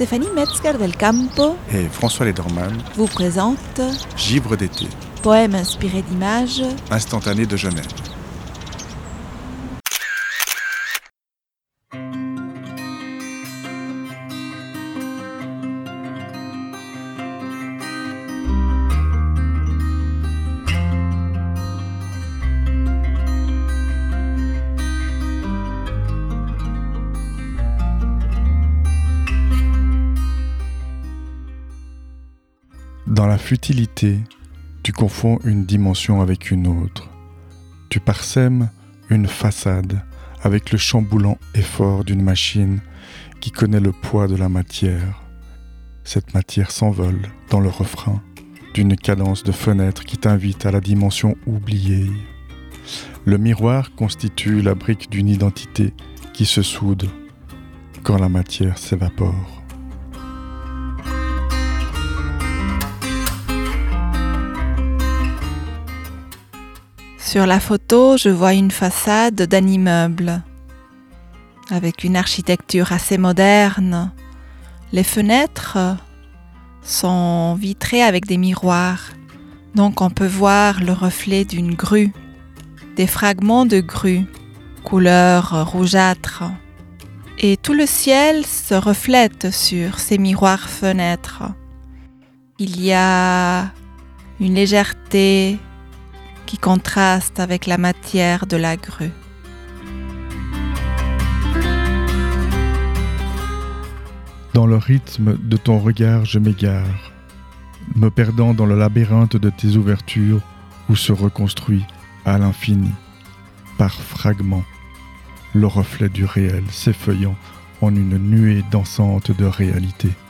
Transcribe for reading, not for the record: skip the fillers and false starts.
Stéphanie Metzger del Campo et François Lederman vous présente Givre d'été, poème inspiré d'images instantané de Genève. Dans la futilité, tu confonds une dimension avec une autre. Tu parsèmes une façade avec le chamboulant effort d'une machine qui connaît le poids de la matière. Cette matière s'envole dans le refrain d'une cadence de fenêtre qui t'invite à la dimension oubliée. Le miroir constitue la brique d'une identité qui se soude quand la matière s'évapore. Sur la photo, je vois une façade d'un immeuble avec une architecture assez moderne. Les fenêtres sont vitrées avec des miroirs, donc on peut voir le reflet d'une grue, des fragments de grue, couleur rougeâtre. Et tout le ciel se reflète sur ces miroirs fenêtres. Il y a une légèreté qui contraste avec la matière de la grue. Dans le rythme de ton regard, je m'égare, me perdant dans le labyrinthe de tes ouvertures où se reconstruit à l'infini, par fragments, le reflet du réel s'effeuillant en une nuée dansante de réalité.